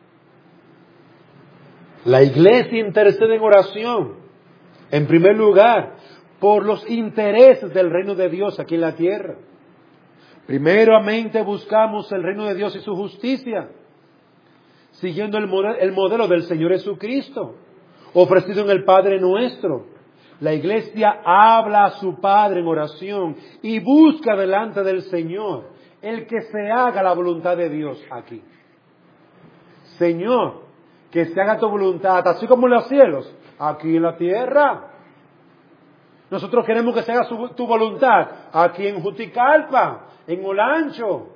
La iglesia intercede en oración. En primer lugar, por los intereses del reino de Dios aquí en la tierra. Primeramente buscamos el reino de Dios y su justicia, siguiendo el modelo, el modelo del Señor Jesucristo, ofrecido en el Padre Nuestro. La iglesia habla a su Padre en oración y busca delante del Señor el que se haga la voluntad de Dios aquí. Señor, que se haga tu voluntad, así como en los cielos, aquí en la tierra. Nosotros queremos que se haga su, tu voluntad aquí en Juticalpa, en Olancho,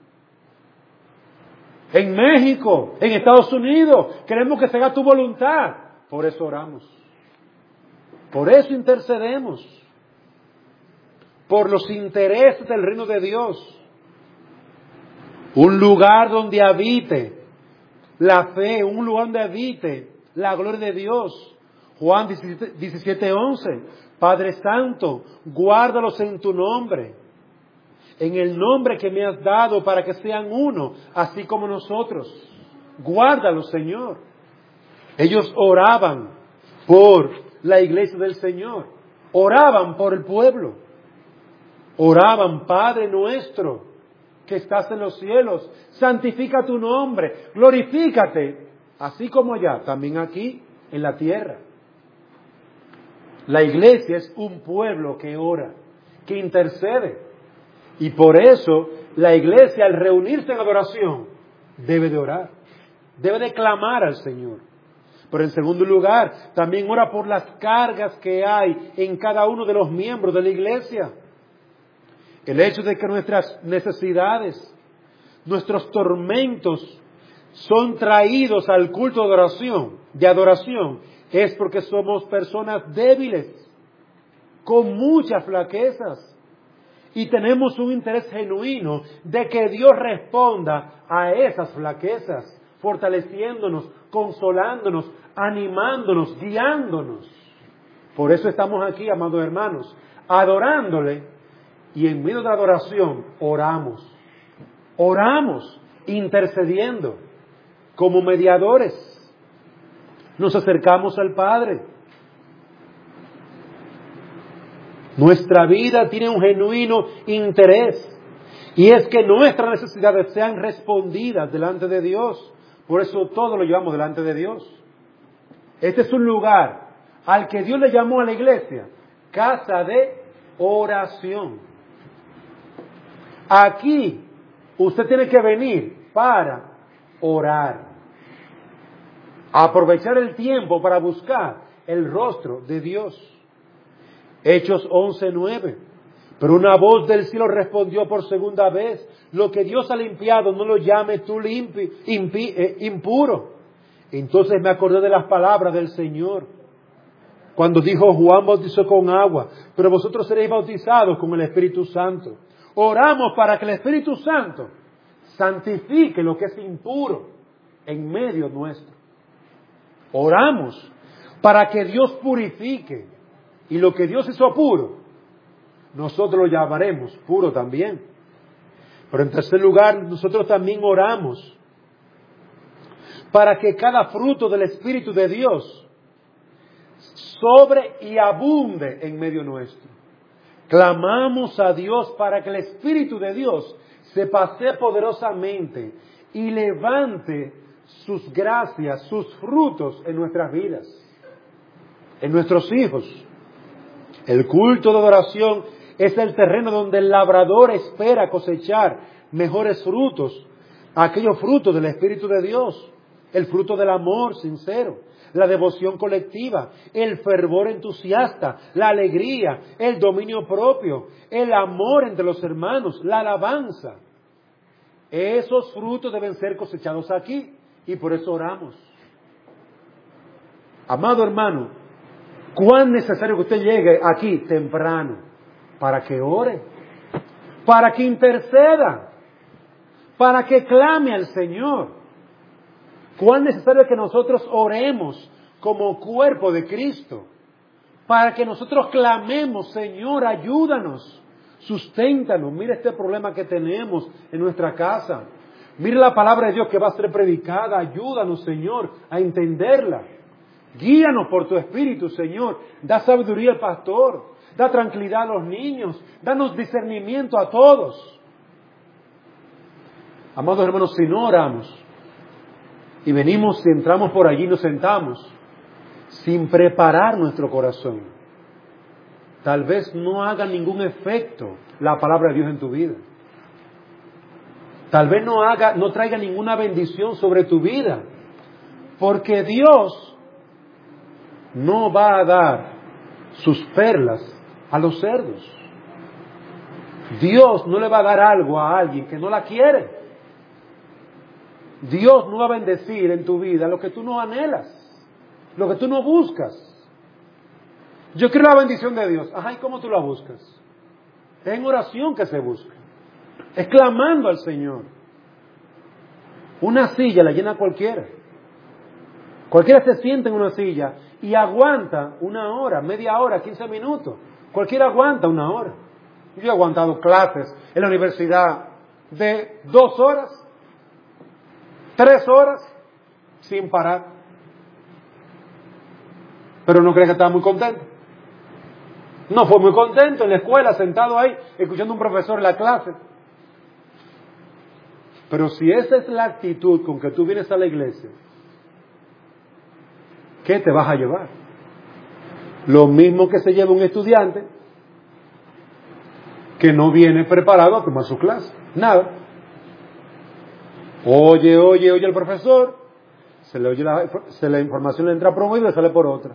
en México, en Estados Unidos. Queremos que se haga tu voluntad. Por eso oramos. Por eso intercedemos. Por los intereses del reino de Dios. Un lugar donde habite la fe, un lugar donde habite la gloria de Dios. Juan diecisiete once. Padre Santo, guárdalos en tu nombre, en el nombre que me has dado para que sean uno, así como nosotros. Guárdalos, Señor. Ellos oraban por la iglesia del Señor, oraban por el pueblo, oraban, Padre nuestro, que estás en los cielos, santifica tu nombre, glorifícate, así como allá, también aquí en la tierra. La iglesia es un pueblo que ora, que intercede. Y por eso la iglesia, al reunirse en adoración, debe de orar. Debe de clamar al Señor. Pero en segundo lugar, también ora por las cargas que hay en cada uno de los miembros de la iglesia. El hecho de que nuestras necesidades, nuestros tormentos son traídos al culto de adoración, de adoración, es porque somos personas débiles, con muchas flaquezas, y tenemos un interés genuino de que Dios responda a esas flaquezas, fortaleciéndonos, consolándonos, animándonos, guiándonos. Por eso estamos aquí, amados hermanos, adorándole, y en medio de la adoración oramos, oramos, intercediendo, como mediadores, nos acercamos al Padre. Nuestra vida tiene un genuino interés, y es que nuestras necesidades sean respondidas delante de Dios. Por eso todo lo llevamos delante de Dios. Este es un lugar al que Dios le llamó a la iglesia casa de oración. Aquí usted tiene que venir para orar, aprovechar el tiempo para buscar el rostro de Dios. Hechos once nueve. Pero una voz del cielo respondió por segunda vez: lo que Dios ha limpiado, no lo llames tú limpi, impi, eh, impuro. Entonces me acordé de las palabras del Señor, cuando dijo: Juan bautizó con agua, pero vosotros seréis bautizados con el Espíritu Santo. Oramos para que el Espíritu Santo santifique lo que es impuro en medio nuestro. Oramos para que Dios purifique, y lo que Dios hizo puro, nosotros lo llamaremos puro también. Pero en tercer lugar, nosotros también oramos para que cada fruto del Espíritu de Dios sobre y abunde en medio nuestro. Clamamos a Dios para que el Espíritu de Dios se pasee poderosamente y levante sus gracias, sus frutos en nuestras vidas, en nuestros hijos. El culto de adoración es el terreno donde el labrador espera cosechar mejores frutos, aquellos frutos del Espíritu de Dios, el fruto del amor sincero, la devoción colectiva, el fervor entusiasta, la alegría, el dominio propio, el amor entre los hermanos, la alabanza. Esos frutos deben ser cosechados aquí, y por eso oramos. Amado hermano, cuán necesario que usted llegue aquí temprano para que ore, para que interceda, para que clame al Señor. Cuán necesario es que nosotros oremos como cuerpo de Cristo, para que nosotros clamemos: Señor, ayúdanos, susténtanos. Mira este problema que tenemos en nuestra casa. Mira la palabra de Dios que va a ser predicada. Ayúdanos, Señor, a entenderla. Guíanos por tu Espíritu, Señor. Da sabiduría al pastor. Da tranquilidad a los niños. Danos discernimiento a todos. Amados hermanos, si no oramos y venimos y entramos por allí y nos sentamos sin preparar nuestro corazón, tal vez no haga ningún efecto la palabra de Dios en tu vida. Tal vez no haga, no traiga ninguna bendición sobre tu vida, porque Dios no va a dar sus perlas a los cerdos. Dios no le va a dar algo a alguien que no la quiere. Dios no va a bendecir en tu vida lo que tú no anhelas, lo que tú no buscas. Yo quiero la bendición de Dios. Ajá, ¿y cómo tú la buscas? Es en oración que se busca. Es clamando al Señor. Una silla la llena cualquiera. Cualquiera se sienta en una silla y aguanta una hora, media hora, quince minutos. Cualquiera aguanta una hora. Yo he aguantado clases en la universidad de dos horas, tres horas, sin parar. Pero no crees que estaba muy contento. No fue muy contento en la escuela, sentado ahí, escuchando a un profesor en la clase. Pero si esa es la actitud con que tú vienes a la iglesia, ¿qué te vas a llevar? Lo mismo que se lleva un estudiante que no viene preparado a tomar su clase. Nada. Oye, oye, oye el profesor, se le oye la, se la información le entra por un oído y le sale por otra.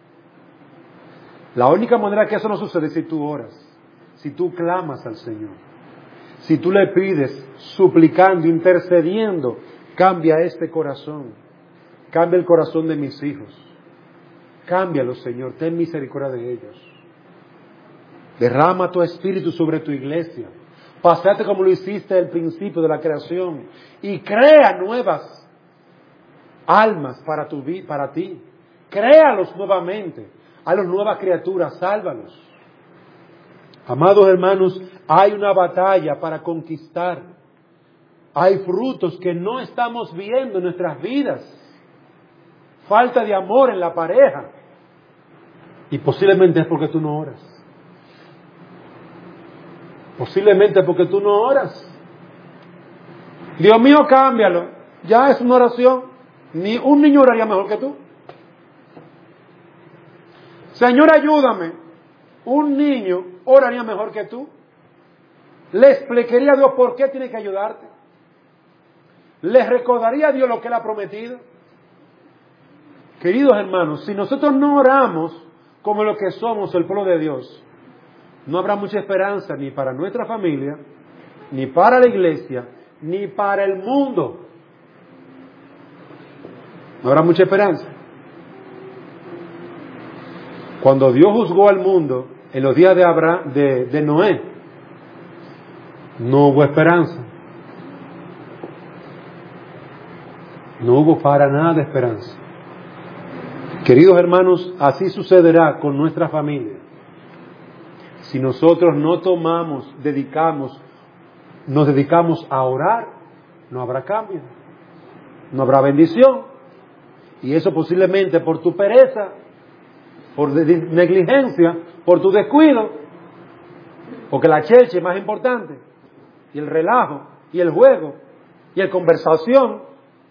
La única manera que eso no sucede es si tú oras, si tú clamas al Señor, si tú le pides, suplicando, intercediendo: cambia este corazón, cambia el corazón de mis hijos. Cámbialos, Señor, ten misericordia de ellos. Derrama tu espíritu sobre tu iglesia. Pásate como lo hiciste al principio de la creación y crea nuevas almas para tu vida, para ti. Créalos nuevamente, a las nuevas criaturas, sálvalos. Amados hermanos, hay una batalla para conquistar. Hay frutos que no estamos viendo en nuestras vidas. Falta de amor en la pareja. Y posiblemente es porque tú no oras. Posiblemente es porque tú no oras. Dios mío, cámbialo. Ya es una oración. Ni un niño oraría mejor que tú. Señor, ayúdame. Un niño oraría mejor que tú. Le explicaría a Dios por qué tiene que ayudarte. Le recordaría a Dios lo que Él ha prometido. Queridos hermanos, si nosotros no oramos como lo que somos, el pueblo de Dios, no habrá mucha esperanza ni para nuestra familia, ni para la iglesia, ni para el mundo. No habrá mucha esperanza. Cuando Dios juzgó al mundo en los días de, Abraham, de, de Noé, no hubo esperanza. No hubo para nada esperanza. Queridos hermanos, así sucederá con nuestra familia. Si nosotros no tomamos, dedicamos, nos dedicamos a orar, no habrá cambio, no habrá bendición. Y eso posiblemente por tu pereza, por negligencia, por tu descuido, porque la chelcha es más importante, y el relajo, y el juego, y la conversación.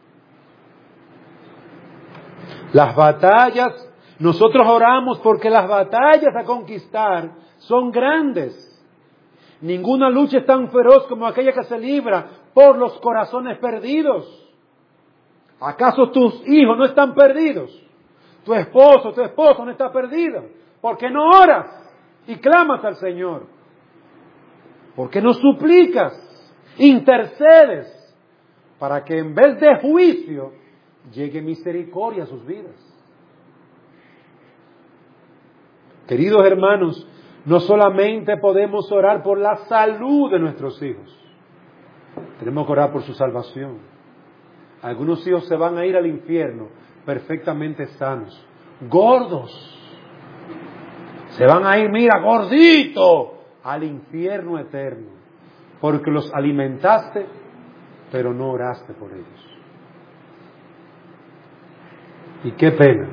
Las batallas, nosotros oramos porque las batallas a conquistar son grandes. Ninguna lucha es tan feroz como aquella que se libra por los corazones perdidos. ¿Acaso tus hijos no están perdidos? Tu esposo, tu esposa no está perdido. ¿Por qué no oras y clamas al Señor? ¿Por qué no suplicas, intercedes, para que en vez de juicio llegue misericordia a sus vidas? Queridos hermanos, no solamente podemos orar por la salud de nuestros hijos, tenemos que orar por su salvación. Algunos hijos se van a ir al infierno perfectamente sanos, gordos. Se van a ir, mira, gordito, al infierno eterno, porque los alimentaste, pero no oraste por ellos. Y qué pena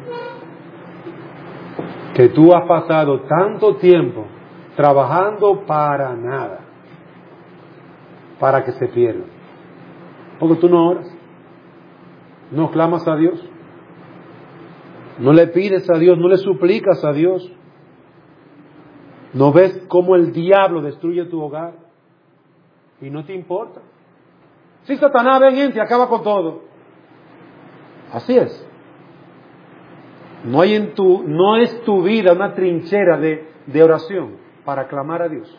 que tú has pasado tanto tiempo trabajando para nada, para que se pierda. Porque tú no oras, no clamas a Dios, no le pides a Dios, no le suplicas a Dios. ¿No ves cómo el diablo destruye tu hogar? Y no te importa. Si Satanás ven gente y acaba con todo. Así es. No hay en tu, no es tu vida una trinchera de, de oración para clamar a Dios.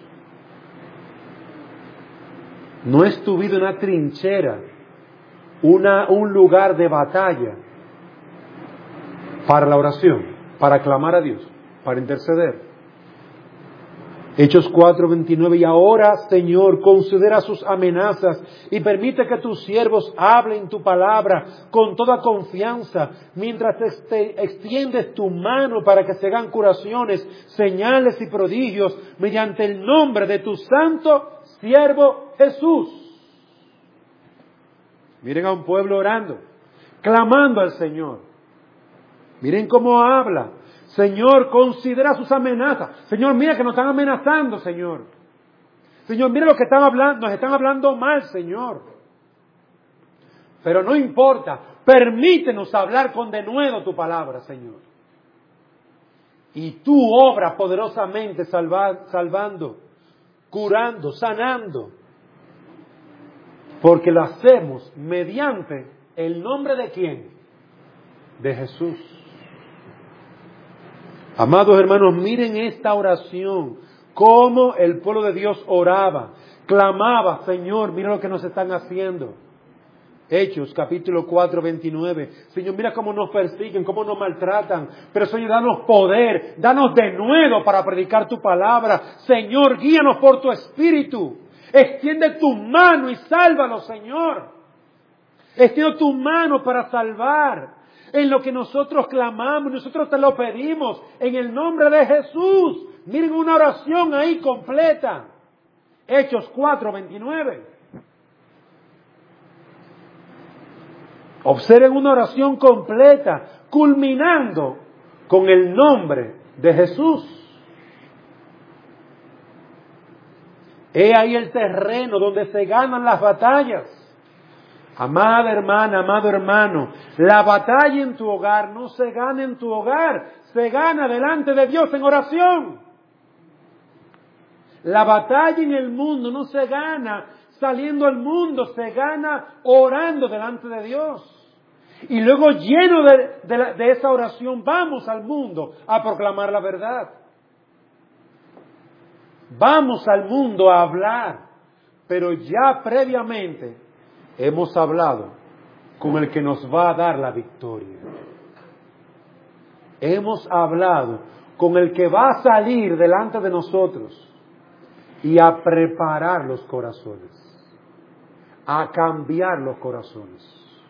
No es tu vida una trinchera, una, un lugar de batalla para la oración, para clamar a Dios, para interceder. Hechos cuatro veintinueve, y ahora, Señor, considera sus amenazas y permite que tus siervos hablen tu palabra con toda confianza, mientras te extiendes tu mano para que se hagan curaciones, señales y prodigios mediante el nombre de tu santo siervo Jesús. Miren a un pueblo orando, clamando al Señor. Miren cómo habla. Señor, considera sus amenazas. Señor, mira que nos están amenazando, Señor. Señor, mira lo que están hablando, nos están hablando mal, Señor. Pero no importa, permítenos hablar con denuedo tu palabra, Señor. Y tú obra poderosamente salva, salvando, curando, sanando. Porque lo hacemos mediante el nombre de quién? De Jesús. Amados hermanos, miren esta oración, cómo el pueblo de Dios oraba, clamaba, Señor, mira lo que nos están haciendo. Hechos, capítulo cuatro, veintinueve. Señor, mira cómo nos persiguen, cómo nos maltratan. Pero Señor, danos poder, danos de nuevo para predicar tu palabra. Señor, guíanos por tu espíritu. Extiende tu mano y sálvalos, Señor. Extiende tu mano para salvar. En lo que nosotros clamamos, nosotros te lo pedimos. En el nombre de Jesús. Miren una oración ahí completa. Hechos cuatro, veintinueve. Observen una oración completa, culminando con el nombre de Jesús. He ahí el terreno donde se ganan las batallas. Amada hermana, amado hermano, la batalla en tu hogar no se gana en tu hogar, se gana delante de Dios en oración. La batalla en el mundo no se gana saliendo al mundo, se gana orando delante de Dios. Y luego, lleno de, de, la, de esa oración, vamos al mundo a proclamar la verdad. Vamos al mundo a hablar, pero ya previamente hemos hablado con el que nos va a dar la victoria. Hemos hablado con el que va a salir delante de nosotros y a preparar los corazones, a cambiar los corazones.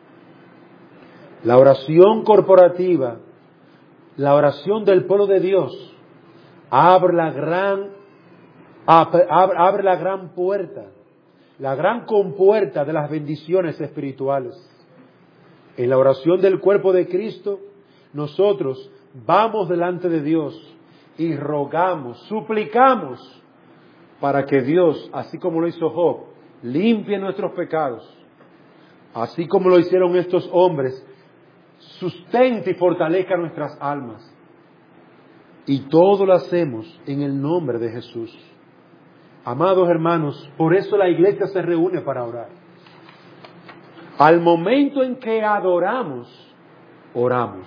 La oración corporativa, la oración del pueblo de Dios, abre la gran, abre, abre la gran puerta, la gran compuerta de las bendiciones espirituales. En la oración del cuerpo de Cristo, nosotros vamos delante de Dios y rogamos, suplicamos para que Dios, así como lo hizo Job, limpie nuestros pecados, así como lo hicieron estos hombres, sustente y fortalezca nuestras almas. Y todo lo hacemos en el nombre de Jesús. Amados hermanos, por eso la iglesia se reúne para orar. Al momento en que adoramos, oramos.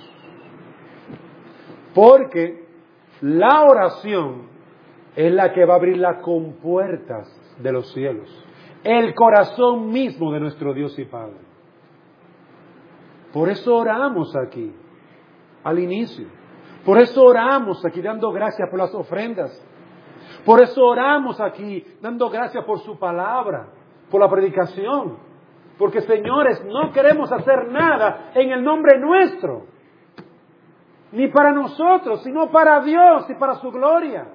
Porque la oración es la que va a abrir las compuertas de los cielos. El corazón mismo de nuestro Dios y Padre. Por eso oramos aquí, al inicio. Por eso oramos aquí dando gracias por las ofrendas. Por eso oramos aquí dando gracias por su palabra, por la predicación. Porque, señores, no queremos hacer nada en el nombre nuestro. Ni para nosotros, sino para Dios y para su gloria.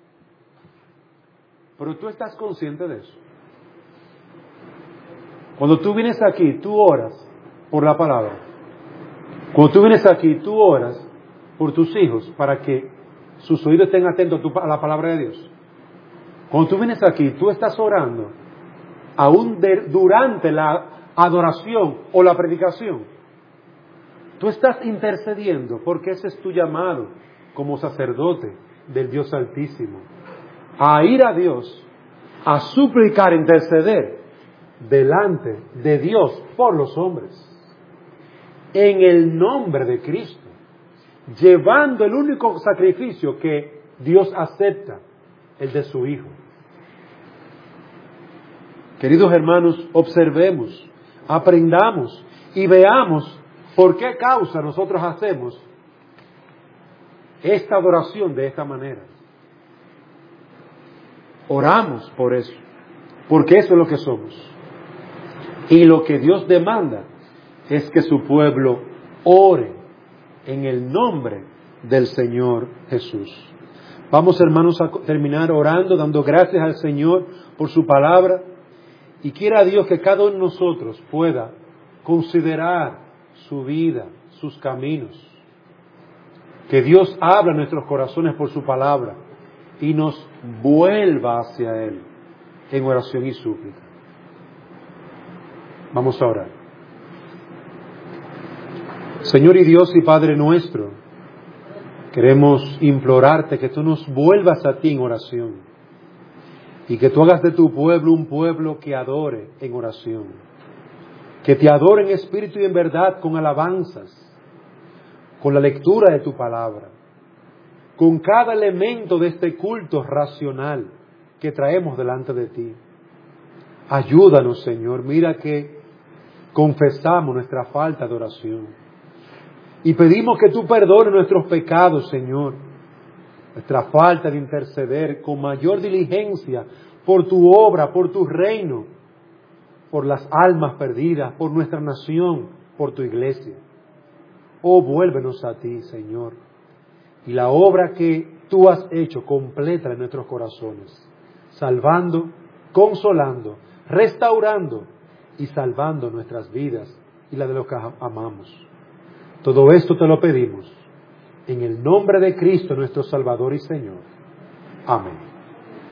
Pero tú estás consciente de eso. Cuando tú vienes aquí, tú oras por la palabra. Cuando tú vienes aquí, tú oras por tus hijos para que sus oídos estén atentos a, tu, a la palabra de Dios. Cuando tú vienes aquí, tú estás orando aún de, durante la adoración o la predicación. Tú estás intercediendo porque ese es tu llamado como sacerdote del Dios Altísimo. A ir a Dios, a suplicar, interceder delante de Dios por los hombres. En el nombre de Cristo. Llevando el único sacrificio que Dios acepta, el de su Hijo. Queridos hermanos, observemos, aprendamos y veamos por qué causa nosotros hacemos esta adoración de esta manera. Oramos por eso, porque eso es lo que somos. Y lo que Dios demanda es que su pueblo ore en el nombre del Señor Jesús. Vamos, hermanos, a terminar orando, dando gracias al Señor por su palabra. Y quiera Dios que cada uno de nosotros pueda considerar su vida, sus caminos. Que Dios abra nuestros corazones por su palabra y nos vuelva hacia Él en oración y súplica. Vamos a orar. Señor y Dios y Padre nuestro, queremos implorarte que tú nos vuelvas a ti en oración y que tú hagas de tu pueblo un pueblo que adore en oración, que te adore en espíritu y en verdad con alabanzas, con la lectura de tu palabra, con cada elemento de este culto racional que traemos delante de ti. Ayúdanos, Señor. Mira que confesamos nuestra falta de oración y pedimos que tú perdones nuestros pecados, Señor, nuestra falta de interceder con mayor diligencia por tu obra, por tu reino, por las almas perdidas, por nuestra nación, por tu iglesia. Oh, vuélvenos a ti, Señor, y la obra que tú has hecho, completa en nuestros corazones, salvando, consolando, restaurando y salvando nuestras vidas y la de los que amamos. Todo esto te lo pedimos en el nombre de Cristo, nuestro Salvador y Señor. Amén.